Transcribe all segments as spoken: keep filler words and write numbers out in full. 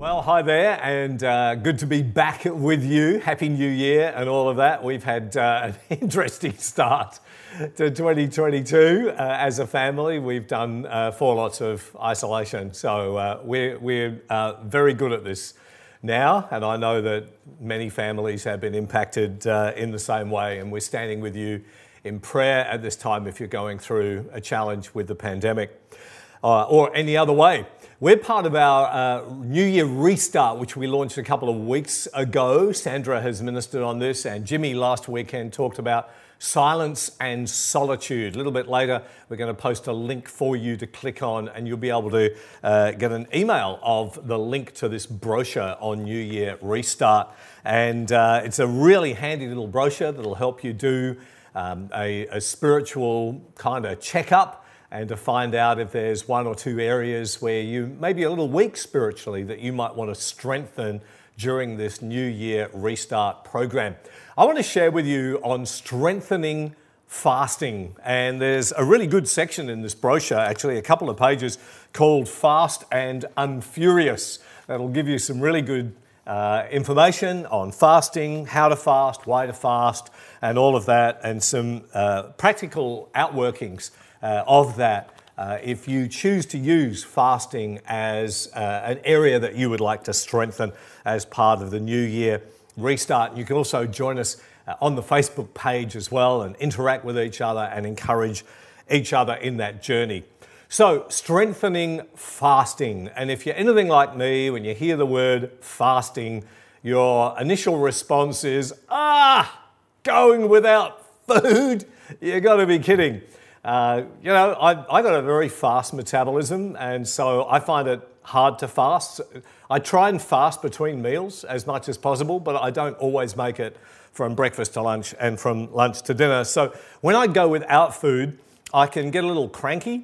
Well, hi there, and uh, good to be back with you. Happy New Year and all of that. We've had uh, an interesting start to twenty twenty-two uh, as a family. We've done uh, four lots of isolation, so uh, we're, we're uh, very good at this now, and I know that many families have been impacted uh, in the same way, and we're standing with you in prayer at this time if you're going through a challenge with the pandemic uh, or any other way. We're part of our uh, New Year Restart, which we launched a couple of weeks ago. Sandra has ministered on this, and Jimmy last weekend talked about silence and solitude. A little bit later, we're going to post a link for you to click on, and you'll be able to uh, get an email of the link to this brochure on New Year Restart. And uh, it's a really handy little brochure that'll help you do um, a, a spiritual kind of checkup, and to find out if there's one or two areas where you may be a little weak spiritually that you might want to strengthen during this New Year Restart program. I want to share with you on strengthening fasting, and there's a really good section in this brochure, actually a couple of pages, called Fast and Unfurious. That'll give you some really good uh, information on fasting, how to fast, why to fast, and all of that, and some uh, practical outworkings Uh, of that uh, if you choose to use fasting as uh, an area that you would like to strengthen as part of the New Year Restart. You can also join us uh, on the Facebook page as well and interact with each other and encourage each other in that journey. So, strengthening fasting. And if you're anything like me, when you hear the word fasting, your initial response is, ah, going without food? You got to be kidding. Uh, you know, I, I got a very fast metabolism, and so I find it hard to fast. I try and fast between meals as much as possible, but I don't always make it from breakfast to lunch and from lunch to dinner. So when I go without food, I can get a little cranky,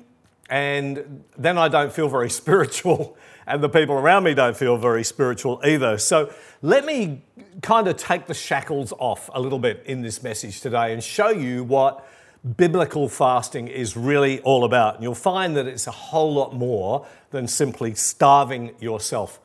and then I don't feel very spiritual, and the people around me don't feel very spiritual either. So let me kind of take the shackles off a little bit in this message today and show you what biblical fasting is really all about. And you'll find that it's a whole lot more than simply starving yourself.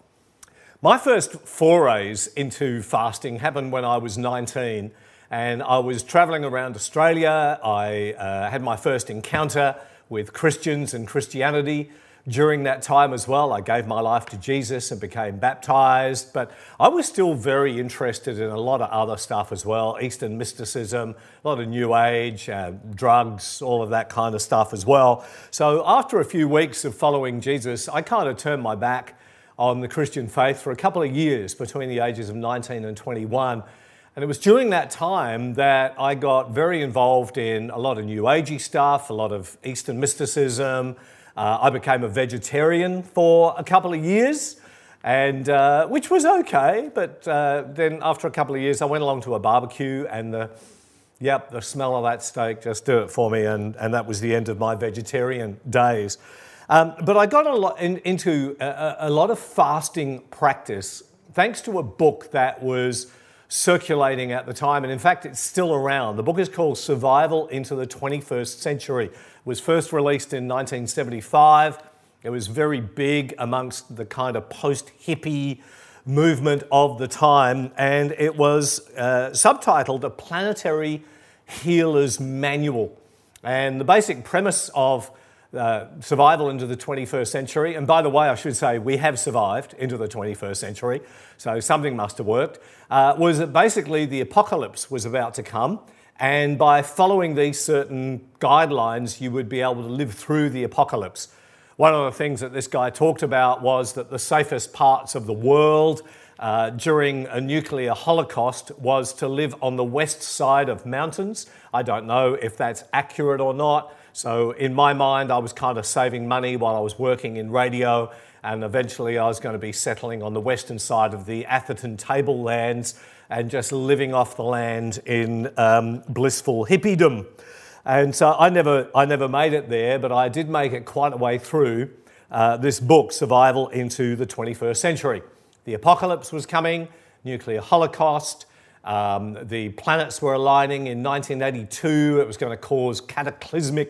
My first forays into fasting happened when I was nineteen, and I was traveling around Australia. I uh, had my first encounter with Christians and Christianity during that time as well. I gave my life to Jesus and became baptized, but I was still very interested in a lot of other stuff as well, Eastern mysticism, a lot of New Age, uh, drugs, all of that kind of stuff as well. So after a few weeks of following Jesus, I kind of turned my back on the Christian faith for a couple of years between the ages of nineteen and twenty-one. And it was during that time that I got very involved in a lot of New Agey stuff, a lot of Eastern mysticism. Uh, I became a vegetarian for a couple of years, and uh, which was okay. But uh, then after a couple of years, I went along to a barbecue, and the, yep, the smell of that steak just did it for me, and, and that was the end of my vegetarian days. Um, but I got a lot in, into a, a lot of fasting practice thanks to a book that was circulating at the time, and in fact it's still around. The book is called Survival into the twenty-first Century. It was first released in nineteen seventy-five. It was very big amongst the kind of post-hippie movement of the time, and it was uh, subtitled A Planetary Healer's Manual. And the basic premise of Uh, survival into the twenty-first century, and by the way, I should say we have survived into the twenty-first century, so something must have worked, uh, was that basically the apocalypse was about to come, and by following these certain guidelines, you would be able to live through the apocalypse. One of the things that this guy talked about was that the safest parts of the world uh, during a nuclear holocaust was to live on the west side of mountains. I don't know if that's accurate or not. So in my mind, I was kind of saving money while I was working in radio, and eventually I was going to be settling on the western side of the Atherton tablelands and just living off the land in um, blissful hippiedom. And so I never, I never made it there, but I did make it quite a way through uh, this book, Survival into the twenty-first Century. The apocalypse was coming, nuclear holocaust. Um, the planets were aligning in nineteen eighty-two. It was going to cause cataclysmic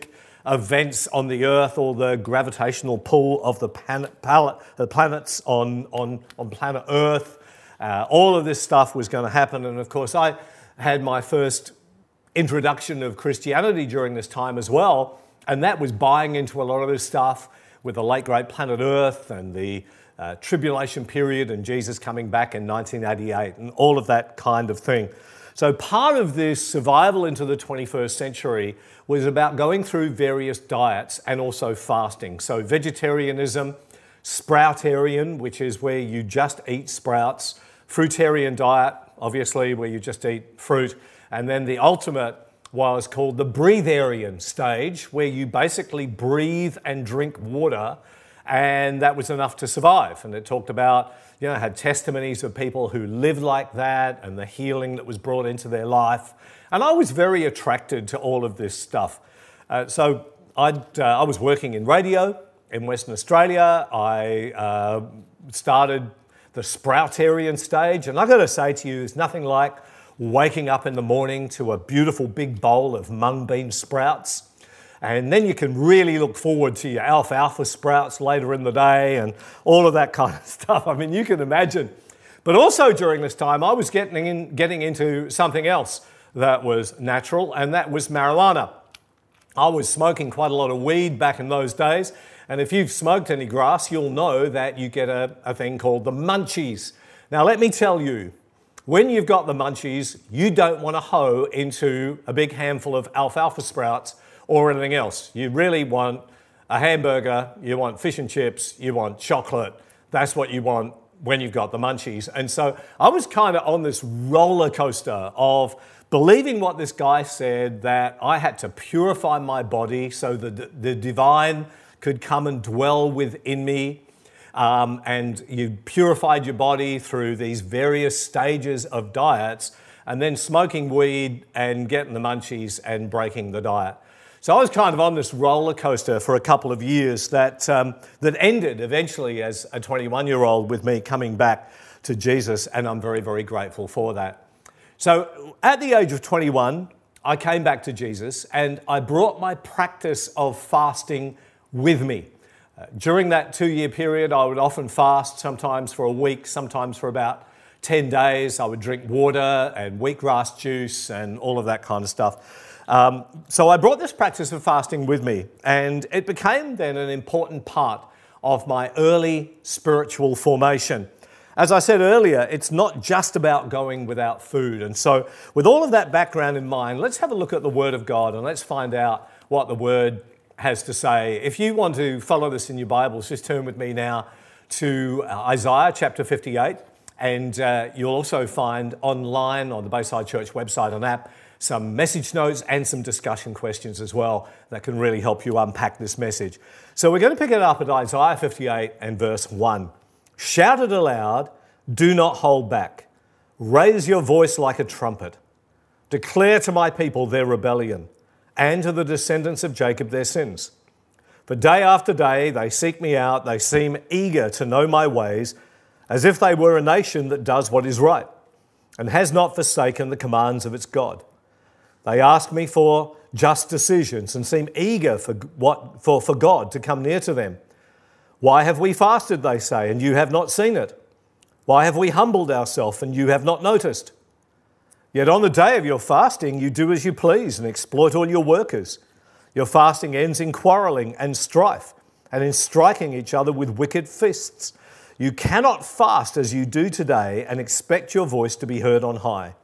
events on the Earth or the gravitational pull of the, pan- pal- the planets on, on, on planet Earth. Uh, all of this stuff was going to happen. And of course, I had my first introduction of Christianity during this time as well. And that was buying into a lot of this stuff with the late great planet Earth and the uh, tribulation period and Jesus coming back in nineteen eighty-eight and all of that kind of thing. So part of this survival into the twenty-first century was about going through various diets and also fasting. So vegetarianism, sproutarian, which is where you just eat sprouts, fruitarian diet, obviously, where you just eat fruit, and then the ultimate was called the breatharian stage, where you basically breathe and drink water, and that was enough to survive. And it talked about, you know, had testimonies of people who lived like that and the healing that was brought into their life. And I was very attracted to all of this stuff. Uh, so I'd, uh, I was working in radio in Western Australia. I uh, started the sproutarian stage, and I've got to say to you, there's nothing like waking up in the morning to a beautiful big bowl of mung bean sprouts. And then you can really look forward to your alfalfa sprouts later in the day and all of that kind of stuff. I mean, you can imagine. But also during this time, I was getting in, getting into something else that was natural, and that was marijuana. I was smoking quite a lot of weed back in those days. And if you've smoked any grass, you'll know that you get a, a thing called the munchies. Now, let me tell you, when you've got the munchies, you don't want to hoe into a big handful of alfalfa sprouts or anything else. You really want a hamburger, you want fish and chips, you want chocolate. That's what you want when you've got the munchies. And so I was kind of on this roller coaster of believing what this guy said, that I had to purify my body so that the divine could come and dwell within me. Um, and you purified your body through these various stages of diets, and then smoking weed and getting the munchies and breaking the diet. So I was kind of on this roller coaster for a couple of years that um, that ended eventually as a twenty-one-year-old with me coming back to Jesus, and I'm very, very grateful for that. So at the age of twenty-one, I came back to Jesus, and I brought my practice of fasting with me. Uh, during that two-year period, I would often fast, sometimes for a week, sometimes for about ten days. I would drink water and wheatgrass juice and all of that kind of stuff. Um, so I brought this practice of fasting with me, and it became then an important part of my early spiritual formation. As I said earlier, it's not just about going without food. And so with all of that background in mind, let's have a look at the Word of God and let's find out what the Word has to say. If you want to follow this in your Bibles, just turn with me now to Isaiah chapter fifty-eight, and uh, you'll also find online on the Bayside Church website and app some message notes and some discussion questions as well that can really help you unpack this message. So we're going to pick it up at Isaiah fifty-eight and verse one. Shout it aloud, do not hold back. Raise your voice like a trumpet. Declare to my people their rebellion, and to the descendants of Jacob their sins. For day after day they seek me out, they seem eager to know my ways, as if they were a nation that does what is right, and has not forsaken the commands of its God. They ask me for just decisions and seem eager for, what, for, for God to come near to them. Why have we fasted, they say, and you have not seen it? Why have we humbled ourselves and you have not noticed? Yet on the day of your fasting, you do as you please and exploit all your workers. Your fasting ends in quarrelling and strife and in striking each other with wicked fists. You cannot fast as you do today and expect your voice to be heard on high.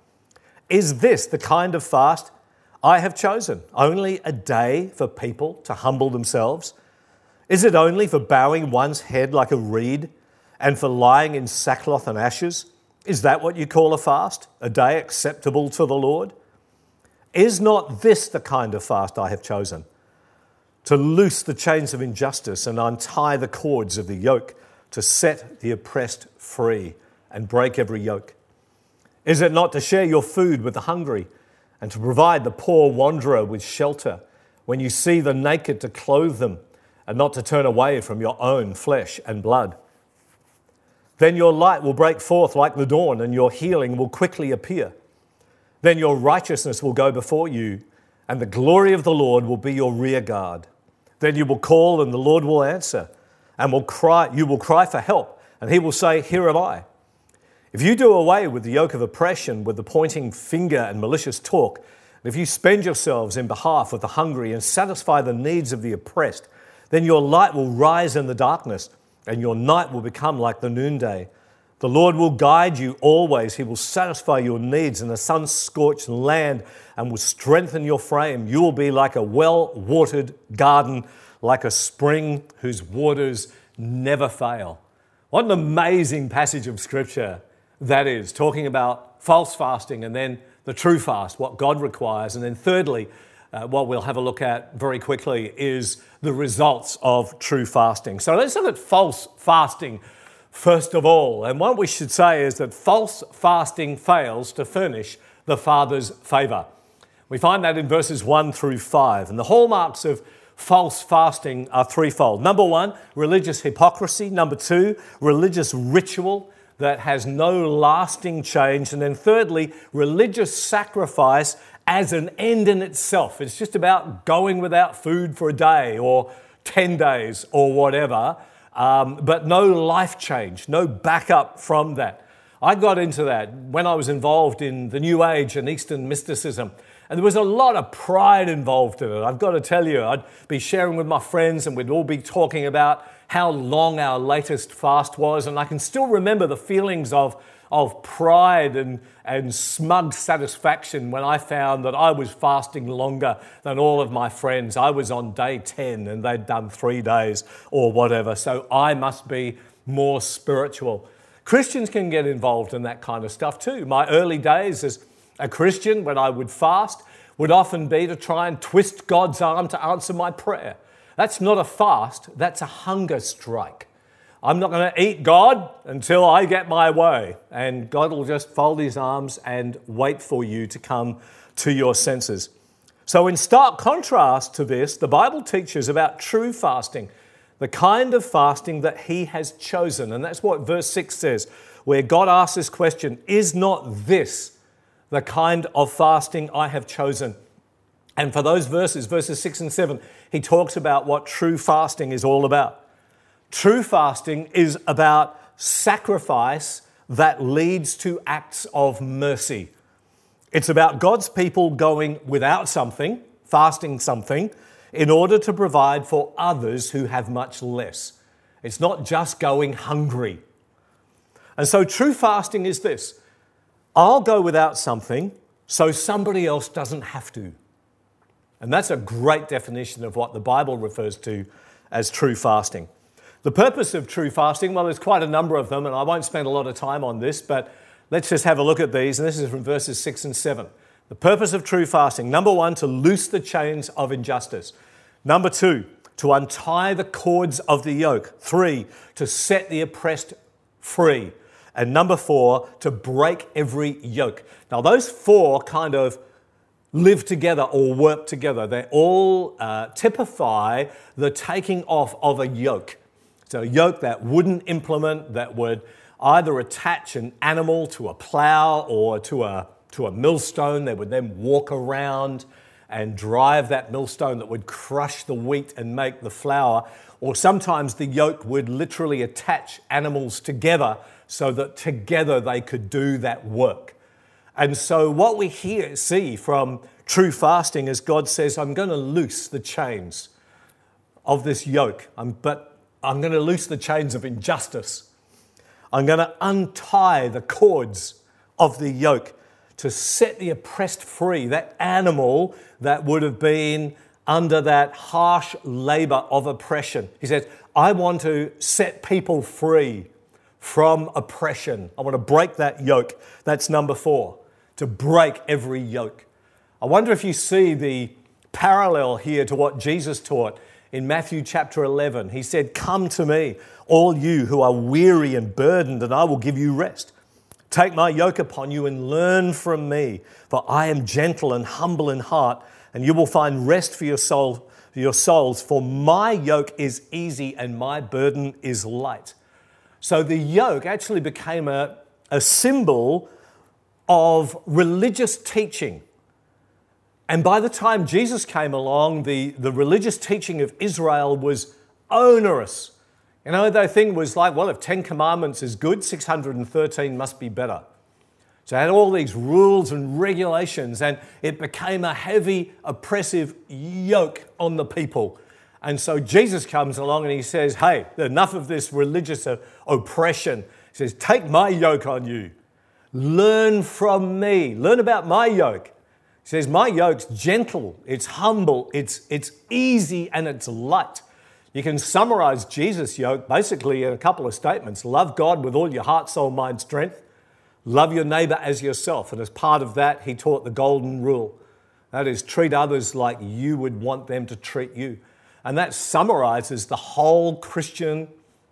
Is this the kind of fast I have chosen? Only a day for people to humble themselves? Is it only for bowing one's head like a reed and for lying in sackcloth and ashes? Is that what you call a fast, a day acceptable to the Lord? Is not this the kind of fast I have chosen? To loose the chains of injustice and untie the cords of the yoke, to set the oppressed free and break every yoke? Is it not to share your food with the hungry and to provide the poor wanderer with shelter, when you see the naked to clothe them and not to turn away from your own flesh and blood? Then your light will break forth like the dawn and your healing will quickly appear. Then your righteousness will go before you and the glory of the Lord will be your rear guard. Then you will call and the Lord will answer, and will cry. You will cry for help, and he will say, here am I. If you do away with the yoke of oppression, with the pointing finger and malicious talk, and if you spend yourselves in behalf of the hungry and satisfy the needs of the oppressed, then your light will rise in the darkness, and your night will become like the noonday. The Lord will guide you always. He will satisfy your needs in a sun-scorched land and will strengthen your frame. You will be like a well-watered garden, like a spring whose waters never fail. What an amazing passage of Scripture that is, talking about false fasting and then the true fast, what God requires. And then thirdly, uh, what we'll have a look at very quickly is the results of true fasting. So let's look at false fasting first of all. And what we should say is that false fasting fails to furnish the Father's favour. We find that in verses one through five. And the hallmarks of false fasting are threefold. Number one, religious hypocrisy. Number two, religious ritual that has no lasting change. And then thirdly, religious sacrifice as an end in itself. It's just about going without food for a day or ten days or whatever, um, but no life change, no backup from that. I got into that when I was involved in the New Age and Eastern mysticism. And there was a lot of pride involved in it. I've got to tell you, I'd be sharing with my friends and we'd all be talking about how long our latest fast was. And I can still remember the feelings of, of pride and, and smug satisfaction when I found that I was fasting longer than all of my friends. I was on day ten and they'd done three days or whatever. So I must be more spiritual. Christians can get involved in that kind of stuff too. My early days as a Christian, when I would fast, would often be to try and twist God's arm to answer my prayer. That's not a fast, that's a hunger strike. I'm not going to eat God until I get my way. And God will just fold his arms and wait for you to come to your senses. So in stark contrast to this, the Bible teaches about true fasting, the kind of fasting that he has chosen. And that's what verse six says, where God asks this question, is not this the kind of fasting I have chosen? And for those verses, verses six and seven, he talks about what true fasting is all about. True fasting is about sacrifice that leads to acts of mercy. It's about God's people going without something, fasting something, in order to provide for others who have much less. It's not just going hungry. And so true fasting is this: I'll go without something so somebody else doesn't have to. And that's a great definition of what the Bible refers to as true fasting. The purpose of true fasting, well, there's quite a number of them, and I won't spend a lot of time on this, but let's just have a look at these. And this is from verses six and seven. The purpose of true fasting, number one, to loose the chains of injustice. Number two, to untie the cords of the yoke. Three, to set the oppressed free. And number four, to break every yoke. Now, those four kind of live together or work together. They all uh, typify the taking off of a yoke. So a yoke, that wooden implement that would either attach an animal to a plow or to a, to a millstone. They would then walk around and drive that millstone that would crush the wheat and make the flour. Or sometimes the yoke would literally attach animals together so that together they could do that work. And so what we hear, see from true fasting is God says, I'm going to loose the chains of this yoke, I'm, but I'm going to loose the chains of injustice. I'm going to untie the cords of the yoke to set the oppressed free, that animal that would have been under that harsh labour of oppression. He says, I want to set people free from oppression. I want to break that yoke. That's number four, to break every yoke. I wonder if you see the parallel here to what Jesus taught in Matthew chapter eleven. He said, come to me, all you who are weary and burdened, and I will give you rest. Take my yoke upon you and learn from me, for I am gentle and humble in heart, and you will find rest for your soul, for your souls, for my yoke is easy and my burden is light. So the yoke actually became a, a symbol of religious teaching And by the time Jesus came along, the, the religious teaching of Israel was onerous. You know, their thing was like, well, if Ten Commandments is good, six hundred thirteen must be better. So it had all these rules and regulations, and it became a heavy, oppressive yoke on the people. And so Jesus comes along and he says, hey, enough of this religious oppression. He says, take my yoke on you. Learn from me. Learn about my yoke. He says, my yoke's gentle, it's humble, it's, it's easy, and it's light. You can summarize Jesus' yoke basically in a couple of statements. Love God with all your heart, soul, mind, strength. Love your neighbor as yourself. And as part of that, he taught the golden rule. That is, treat others like you would want them to treat you. And that summarizes the whole Christian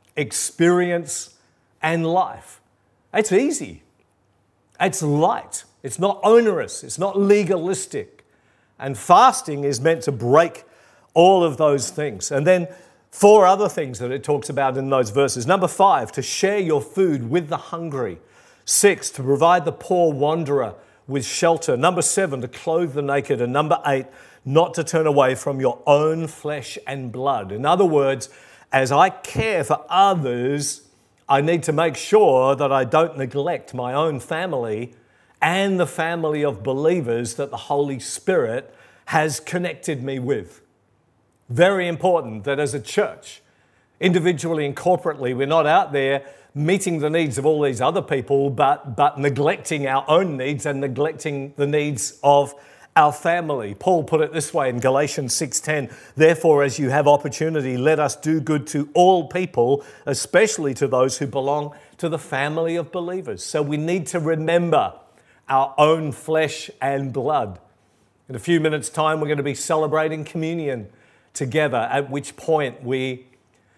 experience and life. It's easy. It's light. It's not onerous. It's not legalistic. And fasting is meant to break all of those things. And then four other things that it talks about in those verses. Number five, to share your food with the hungry. Six, to provide the poor wanderer with shelter. Number seven, to clothe the naked. And number eight, not to turn away from your own flesh and blood. In other words, as I care for others, I need to make sure that I don't neglect my own family and the family of believers that the Holy Spirit has connected me with. Very important that as a church, individually and corporately, we're not out there meeting the needs of all these other people, but, but neglecting our own needs and neglecting the needs of our family. Paul put it this way in Galatians six ten, therefore, as you have opportunity, let us do good to all people, especially to those who belong to the family of believers. So we need to remember our own flesh and blood. In a few minutes' time, we're going to be celebrating communion together, at which point we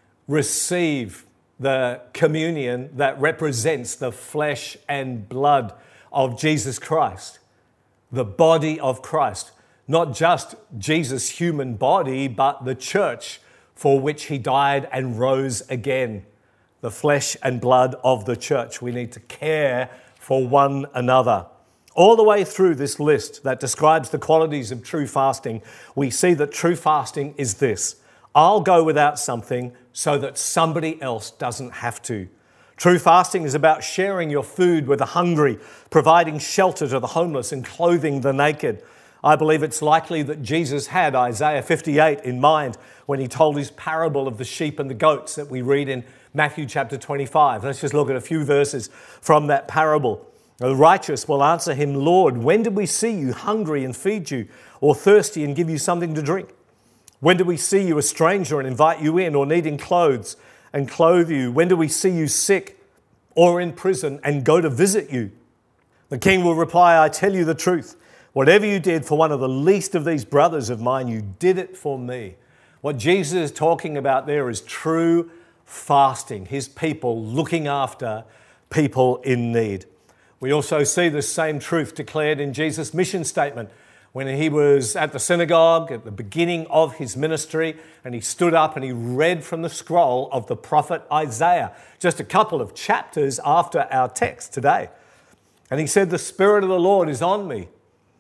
receive the communion that represents the flesh and blood of Jesus Christ, the body of Christ. Not just Jesus' human body, but the church for which he died and rose again. The flesh and blood of the church. We need to care for one another. All the way through this list that describes the qualities of true fasting, we see that true fasting is this: I'll go without something so that somebody else doesn't have to. True fasting is about sharing your food with the hungry, providing shelter to the homeless, and clothing the naked. I believe it's likely that Jesus had Isaiah fifty-eight in mind when he told his parable of the sheep and the goats that we read in Matthew chapter twenty-five. Let's just look at a few verses from that parable. The righteous will answer him, Lord, when did we see you hungry and feed you, or thirsty and give you something to drink? When did we see you a stranger and invite you in, or needing clothes and clothe you? When did we see you sick or in prison and go to visit you? The king will reply, I tell you the truth. Whatever you did for one of the least of these brothers of mine, you did it for me. What Jesus is talking about there is true fasting, his people looking after people in need. We also see the same truth declared in Jesus' mission statement when he was at the synagogue at the beginning of his ministry, and he stood up and he read from the scroll of the prophet Isaiah, just a couple of chapters after our text today. And he said, the Spirit of the Lord is on me.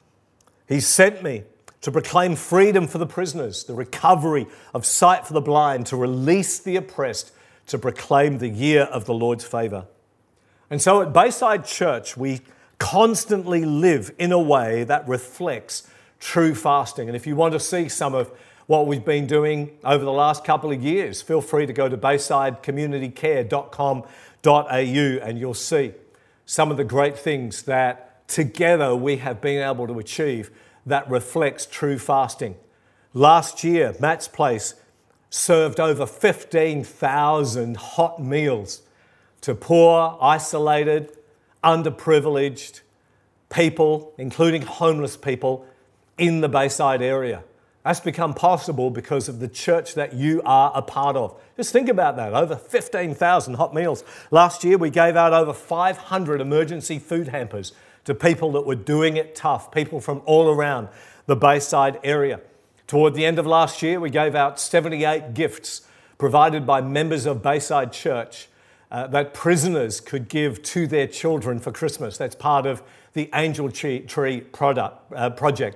He sent me to proclaim freedom for the prisoners, the recovery of sight for the blind, to release the oppressed, to proclaim the year of the Lord's favour. And so at Bayside Church, we constantly live in a way that reflects true fasting. And if you want to see some of what we've been doing over the last couple of years, feel free to go to bayside community care dot com dot a u and you'll see some of the great things that together we have been able to achieve that reflects true fasting. Last year, Matt's Place served over fifteen thousand hot meals to poor, isolated, underprivileged people, including homeless people in the Bayside area. That's become possible because of the church that you are a part of. Just think about that, over fifteen thousand hot meals. Last year, we gave out over five hundred emergency food hampers to people that were doing it tough, people from all around the Bayside area. Toward the end of last year, we gave out seventy-eight gifts provided by members of Bayside Church uh, that prisoners could give to their children for Christmas. That's part of the Angel Tree, Tree product, uh, project.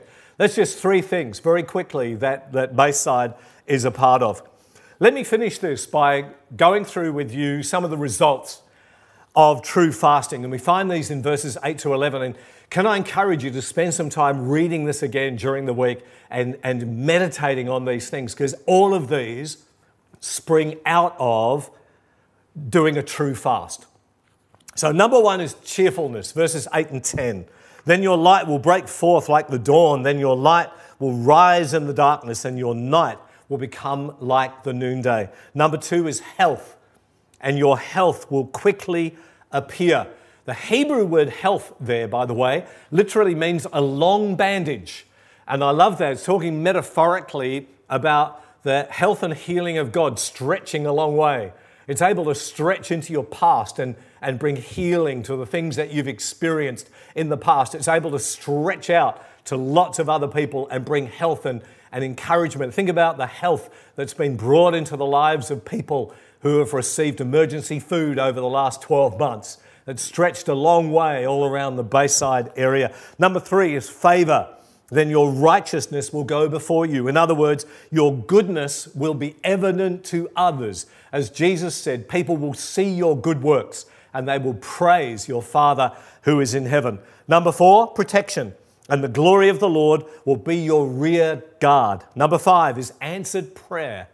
That's just three things very quickly that, that Bayside is a part of. Let me finish this by going through with you some of the results of true fasting. And we find these in verses eight to eleven. And can I encourage you to spend some time reading this again during the week and, and meditating on these things, because all of these spring out of doing a true fast. So number one is cheerfulness, verses eight and ten. Then your light will break forth like the dawn. Then your light will rise in the darkness, and your night will become like the noonday. Number two is health, and your health will quickly appear. The Hebrew word health there, by the way, literally means a long bandage. And I love that. It's talking metaphorically about the health and healing of God stretching a long way. It's able to stretch into your past and, and bring healing to the things that you've experienced in the past. It's able to stretch out to lots of other people and bring health and, and encouragement. Think about the health that's been brought into the lives of people who have received emergency food over the last twelve months. It's stretched a long way all around the Bayside area. Number three is favor. Then your righteousness will go before you. In other words, your goodness will be evident to others. As Jesus said, people will see your good works and they will praise your Father who is in heaven. Number four, protection. And the glory of the Lord will be your rear guard. Number five is answered prayer.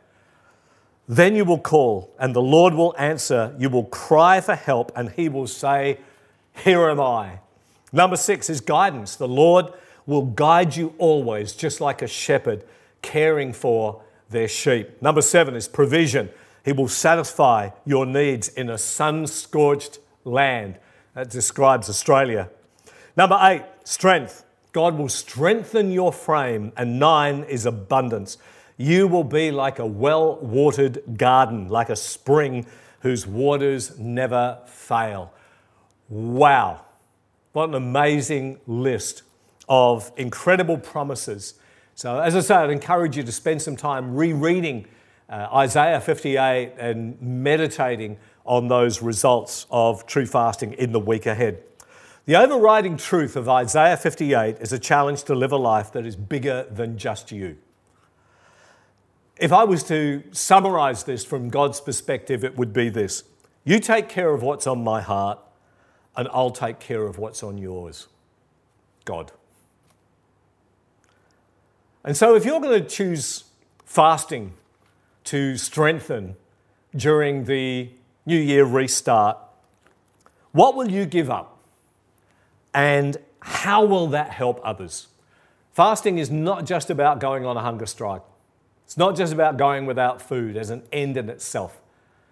Then you will call and the Lord will answer. You will cry for help and he will say, here am I. Number six is guidance. The Lord will guide you always, just like a shepherd caring for their sheep. Number seven is provision. He will satisfy your needs in a sun-scorched land. That describes Australia. Number eight, strength. God will strengthen your frame. And nine is abundance. You will be like a well-watered garden, like a spring whose waters never fail. Wow. What an amazing list of incredible promises. So as I say, I'd encourage you to spend some time rereading uh, Isaiah fifty-eight and meditating on those results of true fasting in the week ahead. The overriding truth of Isaiah fifty-eight is a challenge to live a life that is bigger than just you. If I was to summarize this from God's perspective, it would be this: you take care of what's on my heart and I'll take care of what's on yours. God. And so if you're going to choose fasting to strengthen during the New Year restart, what will you give up? And how will that help others? Fasting is not just about going on a hunger strike. It's not just about going without food as an end in itself.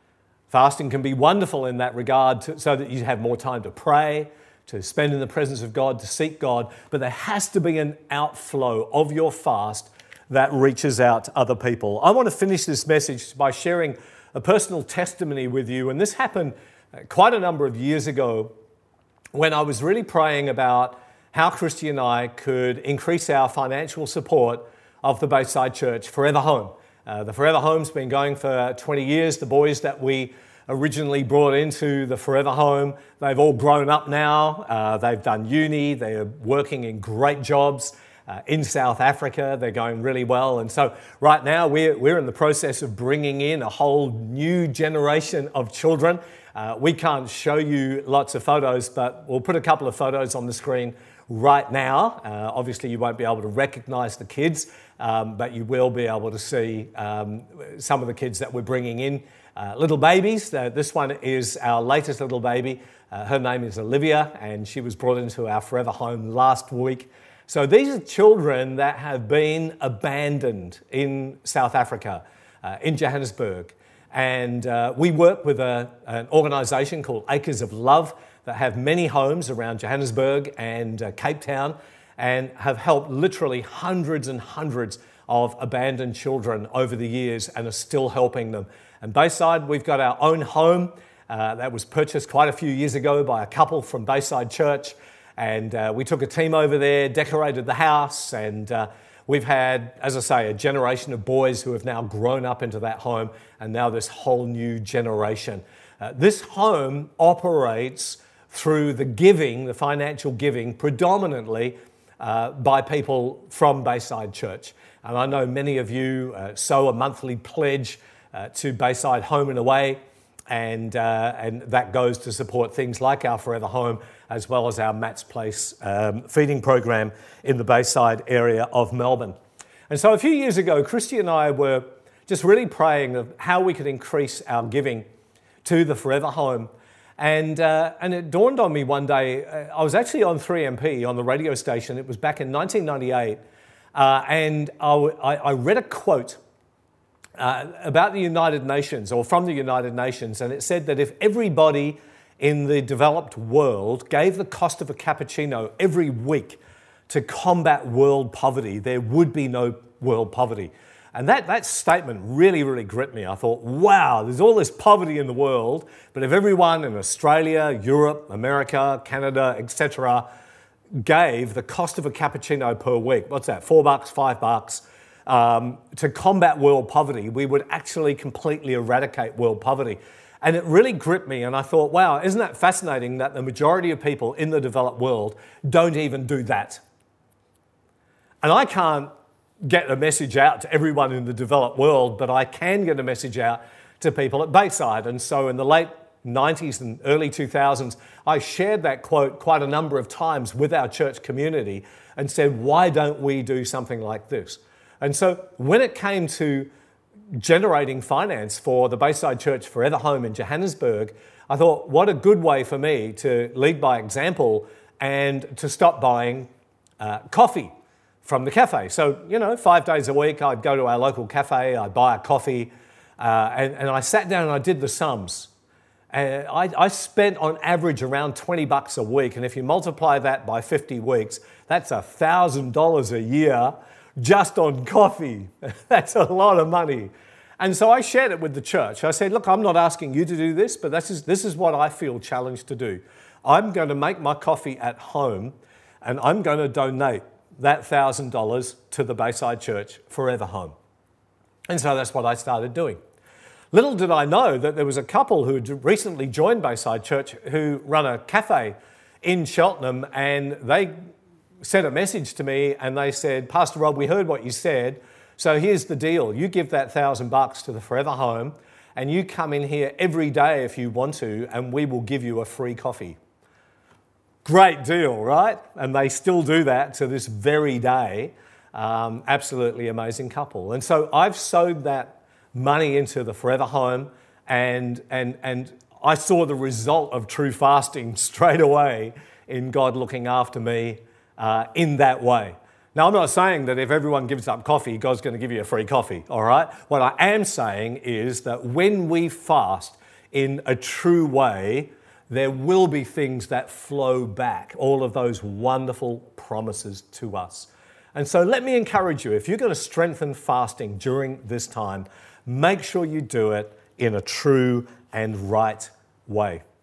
Fasting can be wonderful in that regard to, so that you have more time to pray, to spend in the presence of God, to seek God, but there has to be an outflow of your fast that reaches out to other people. I want to finish this message by sharing a personal testimony with you, and this happened quite a number of years ago when I was really praying about how Christy and I could increase our financial support of the Bayside Church, Forever Home. Uh, the Forever Home's been going for twenty years. The boys that we originally brought into the Forever Home, they've all grown up now. Uh, they've done uni. They're working in great jobs uh, in South Africa. They're going really well. And so right now we're, we're in the process of bringing in a whole new generation of children. Uh, we can't show you lots of photos, but we'll put a couple of photos on the screen right now. Uh, obviously you won't be able to recognize the kids, um, but you will be able to see um, some of the kids that we're bringing in. Uh, little babies. Uh, this one is our latest little baby. Uh, her name is Olivia, and she was brought into our Forever Home last week. So these are children that have been abandoned in South Africa, uh, in Johannesburg. And uh, we work with a, an organisation called Acres of Love that have many homes around Johannesburg and uh, Cape Town, and have helped literally hundreds and hundreds of abandoned children over the years and are still helping them. And Bayside, we've got our own home uh, that was purchased quite a few years ago by a couple from Bayside Church. And uh, we took a team over there, decorated the house, and uh, we've had, as I say, a generation of boys who have now grown up into that home, and now this whole new generation. Uh, this home operates through the giving, the financial giving, predominantly uh, by people from Bayside Church. And I know many of you uh, sow a monthly pledge uh, to Bayside Home and Away, and, uh, and that goes to support things like our Forever Home, as well as our Matt's Place um, feeding program in the Bayside area of Melbourne. And so a few years ago, Christy and I were just really praying of how we could increase our giving to the Forever Home. And, uh, and it dawned on me one day, uh, I was actually on three M P on the radio station. It was back in nineteen ninety-eight. Uh, and I, I read a quote uh, about the United Nations, or from the United Nations, and it said that if everybody in the developed world gave the cost of a cappuccino every week to combat world poverty, there would be no world poverty. And that, that statement really, really gripped me. I thought, wow, there's all this poverty in the world, but if everyone in Australia, Europe, America, Canada, et cetera, gave the cost of a cappuccino per week, what's that, four bucks, five bucks, um, to combat world poverty, we would actually completely eradicate world poverty. And it really gripped me, and I thought, wow, isn't that fascinating that the majority of people in the developed world don't even do that? And I can't get a message out to everyone in the developed world, but I can get a message out to people at Bayside. And so in the late nineties and early two thousands, I shared that quote quite a number of times with our church community and said, why don't we do something like this? And so when it came to generating finance for the Bayside Church Forever Home in Johannesburg, I thought, what a good way for me to lead by example and to stop buying uh, coffee from the cafe. So, you know, five days a week, I'd go to our local cafe, I'd buy a coffee, uh, and, and I sat down and I did the sums. And I, I spent on average around twenty bucks a week, and if you multiply that by fifty weeks, that's one thousand dollars a year just on coffee. That's a lot of money. And so I shared it with the church. I said, look, I'm not asking you to do this, but this is, this is what I feel challenged to do. I'm going to make my coffee at home, and I'm going to donate that one thousand dollars to the Bayside Church Forever Home. And so that's what I started doing. Little did I know that there was a couple who had recently joined Bayside Church who run a cafe in Cheltenham, and they sent a message to me and they said, Pastor Rob, we heard what you said, so here's the deal. You give that thousand bucks to the Forever Home and you come in here every day if you want to, and we will give you a free coffee. Great deal, right? And they still do that to this very day. Um, absolutely amazing couple. And so I've sowed that money into the Forever Home, and, and, and I saw the result of true fasting straight away in God looking after me uh, in that way. Now, I'm not saying that if everyone gives up coffee, God's going to give you a free coffee, all right? What I am saying is that when we fast in a true way, there will be things that flow back, all of those wonderful promises to us. And so let me encourage you, if you're going to strengthen fasting during this time, make sure you do it in a true and right way.